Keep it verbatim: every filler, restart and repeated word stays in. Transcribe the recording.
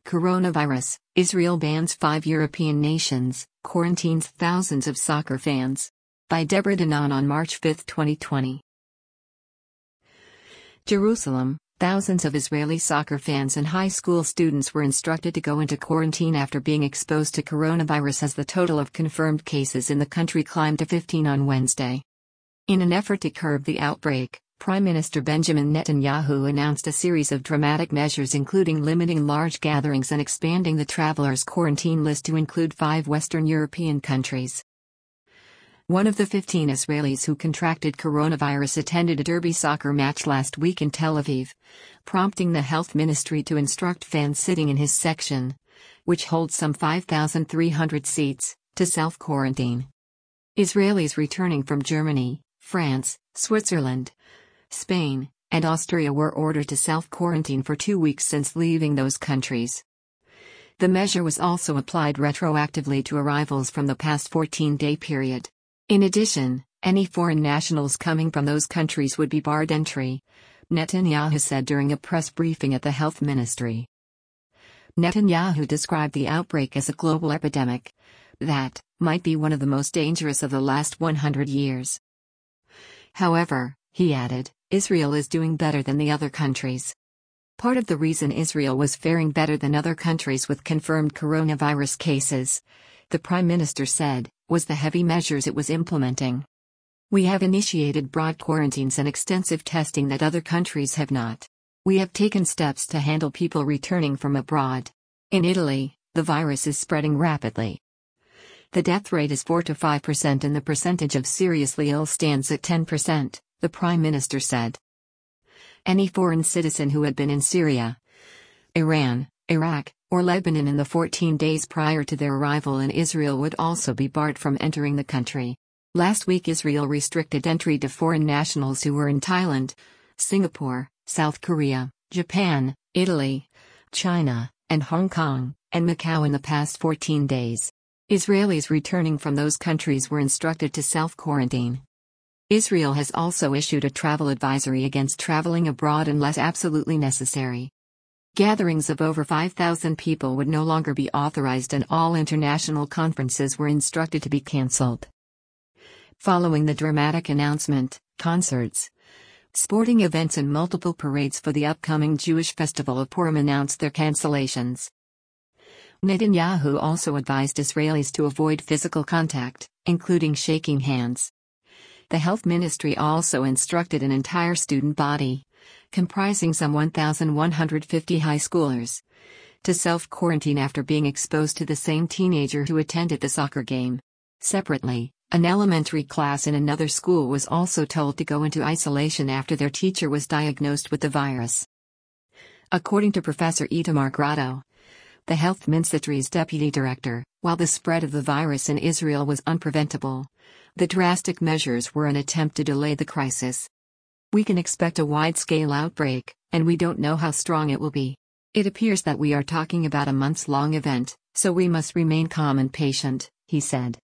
Coronavirus, Israel bans five European nations, quarantines thousands of soccer fans. By Deborah Danon on March fifth, twenty twenty. Jerusalem, thousands of Israeli soccer fans and high school students were instructed to go into quarantine after being exposed to coronavirus as the total of confirmed cases in the country climbed to fifteen on Wednesday. In an effort to curb the outbreak, Prime Minister Benjamin Netanyahu announced a series of dramatic measures including limiting large gatherings and expanding the travelers' quarantine list to include five Western European countries. One of the fifteen Israelis who contracted coronavirus attended a derby soccer match last week in Tel Aviv, prompting the health ministry to instruct fans sitting in his section, which holds some five thousand three hundred seats, to self-quarantine. Israelis returning from Germany, France, Switzerland, Spain, and Austria were ordered to self-quarantine for two weeks since leaving those countries. The measure was also applied retroactively to arrivals from the past fourteen-day period. In addition, any foreign nationals coming from those countries would be barred entry, Netanyahu said during a press briefing at the health ministry. Netanyahu described the outbreak as a global epidemic that might be one of the most dangerous of the last one hundred years. However, he added, Israel is doing better than the other countries. Part of the reason Israel was faring better than other countries with confirmed coronavirus cases, the Prime Minister said, was the heavy measures it was implementing. We have initiated broad quarantines and extensive testing that other countries have not. We have taken steps to handle people returning from abroad. In Italy, the virus is spreading rapidly. The death rate is four to five percent and the percentage of seriously ill stands at ten percent, the Prime Minister said. Any foreign citizen who had been in Syria, Iran, Iraq, or Lebanon in the fourteen days prior to their arrival in Israel would also be barred from entering the country. Last week Israel restricted entry to foreign nationals who were in Thailand, Singapore, South Korea, Japan, Italy, China, and Hong Kong, and Macau in the past fourteen days. Israelis returning from those countries were instructed to self-quarantine. Israel has also issued a travel advisory against traveling abroad unless absolutely necessary. Gatherings of over five thousand people would no longer be authorized and all international conferences were instructed to be cancelled. Following the dramatic announcement, concerts, sporting events and multiple parades for the upcoming Jewish festival of Purim announced their cancellations. Netanyahu also advised Israelis to avoid physical contact, including shaking hands. The health ministry also instructed an entire student body, comprising some one thousand one hundred fifty high schoolers, to self-quarantine after being exposed to the same teenager who attended the soccer game. Separately, an elementary class in another school was also told to go into isolation after their teacher was diagnosed with the virus. According to Professor Itamar Grotto, the health ministry's deputy director, while the spread of the virus in Israel was unpreventable, the drastic measures were an attempt to delay the crisis. We can expect a wide-scale outbreak, and we don't know how strong it will be. It appears that we are talking about a months-long event, so we must remain calm and patient, he said.